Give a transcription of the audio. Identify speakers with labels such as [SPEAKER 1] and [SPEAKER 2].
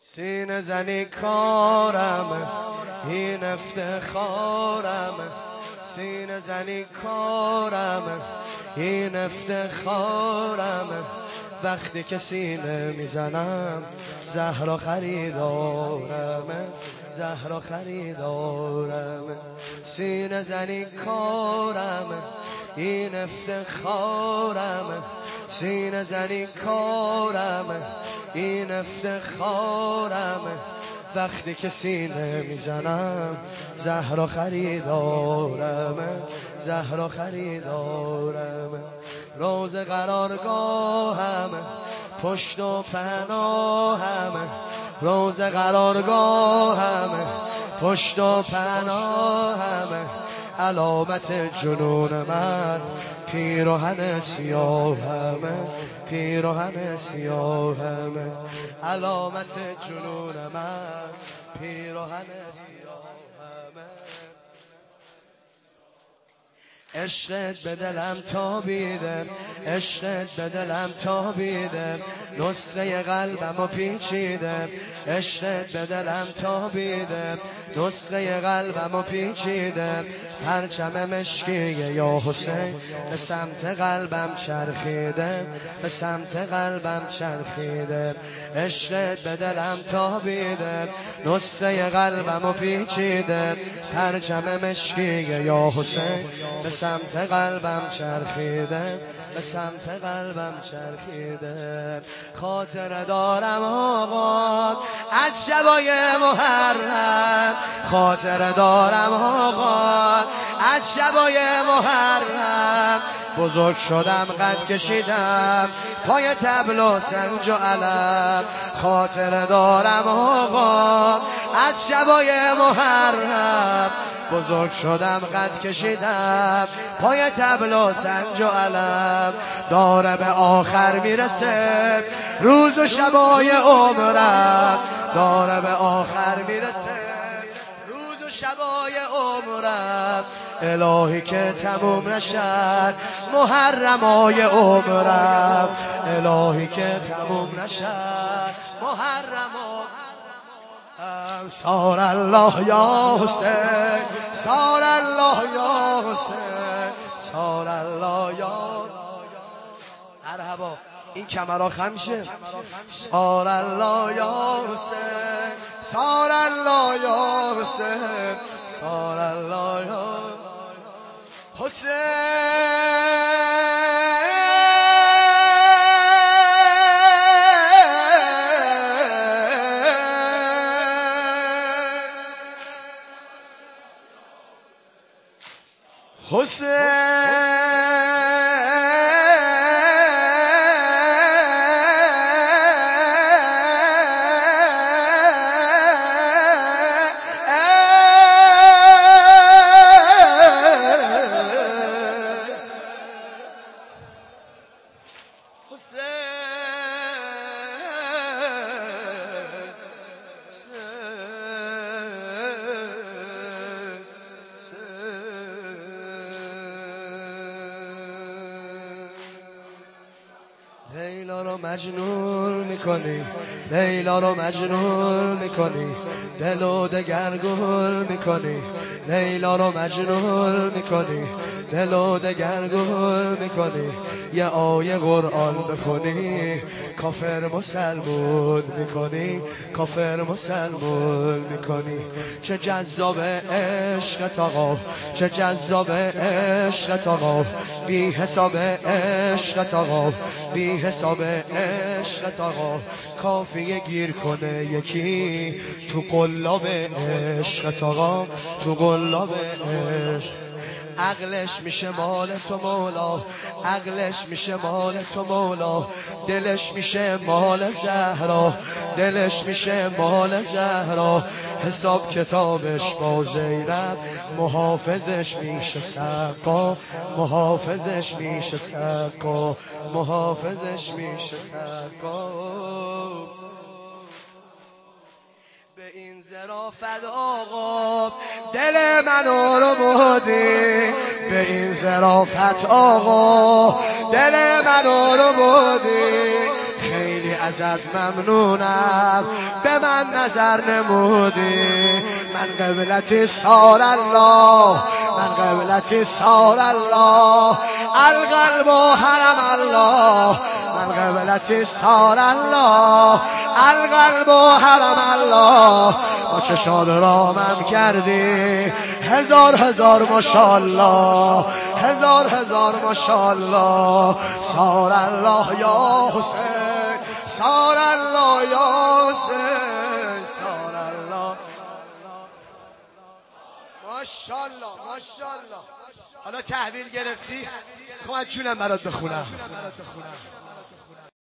[SPEAKER 1] سینه زنی کارم، این افتخارم. سینه زنی کارم، این افتخارم. وقتی که سینه میزنم زهرا خریدارم، زهرا خریدارم. سینه زنی کارم، این افتخارم. سینه زنی کارم، این افتخارم. وقتی که سینه میزنم زهرا خریدارم، زهرا خریدارم. روز قرارگاهم، پشت و پناهم. روز قرارگاهم، پشت و پناهم. علامت جنون من پیراهن سیاهم، پیراهن سیاهم. علامت جنون من پیراهن سیاهم. عشقت به دلم تابیده، عشقت به دلم تابیده. نسخه قلبمو پیچیده، عشقت به دلم تابیده. نسخه قلبمو پیچیده. پرچم مشکی یا حسین به سمت قلبم چرخیده، به سمت قلبم چرخیده. عشقت به دلم تابیده، نسخه قلبمو پیچیده. پرچم مشکی یا حسین به سمت قلبم چرخیده، به سمت قلبم چرخیده. خاطر دارم آقا از شبای محرم، خاطر دارم آقا از شبای محرم. بزرگ شدم قد کشیدم پای طبل و سنج و علم. خاطر دارم آقا از شبای محرم. بزرگ شدم قد کشیدم پای طبل و سنج و علم. داره به آخر میرسه روز و شبای عمرم، داره به آخر میرسه روز و شبای عمرم. الهی که تموم نشد محرمای عمرم، الهی که تموم نشد محرمای. سار الله یا حسین، سار الله یا حسین، سار الله یا. مرحبا، این کمرها خم شه. سار الله یا حسین، سار الله یا حسین، سار الله یا حسین. لیلا رو مجنون میکنی، لیلا رو مجنون میکنی. دلو دگرگون میکنی، لیلا رو مجنون میکنی. دلو دگرگون میکنی. یه آیه قرآن بخونی کافر مسلمون میکنی، کافر مسلمون میکنی. چه جذاب عشقت آقا، چه جذاب عشقت آقا. بی حساب عشقت آقا، بی حساب عشقت آقا. کافیه گیر کنه یکی تو قلاب عشقت آقا، تو قلاب عشق. عقلش میشه مال تو مولا، عقلش میشه مال تو مولا. دلش میشه مال زهرا، دلش میشه مال زهرا. حساب کتابش با زینب محافظش میشه سقا، محافظش میشه سقا، محافظش میشه سقا. به این ظرافت آقا دل منو رو بردی، به این ظرافت آقا دل منو رو بردی. خیلی ازت ممنونم به من نظر نمودی من قبلتی سار الله من قبلتی سار الله القلب و حرم الله من قبلتی سار الله القلب و حرم الله با چشان رامم کردی هزار ماشاءالله هزار ماشاءالله سار الله یا حسین سار الله یا حسین سار الله ماشاءالله ماشاءالله. حالا تحویل گرفتی؟ کمک جونم برات بخونم.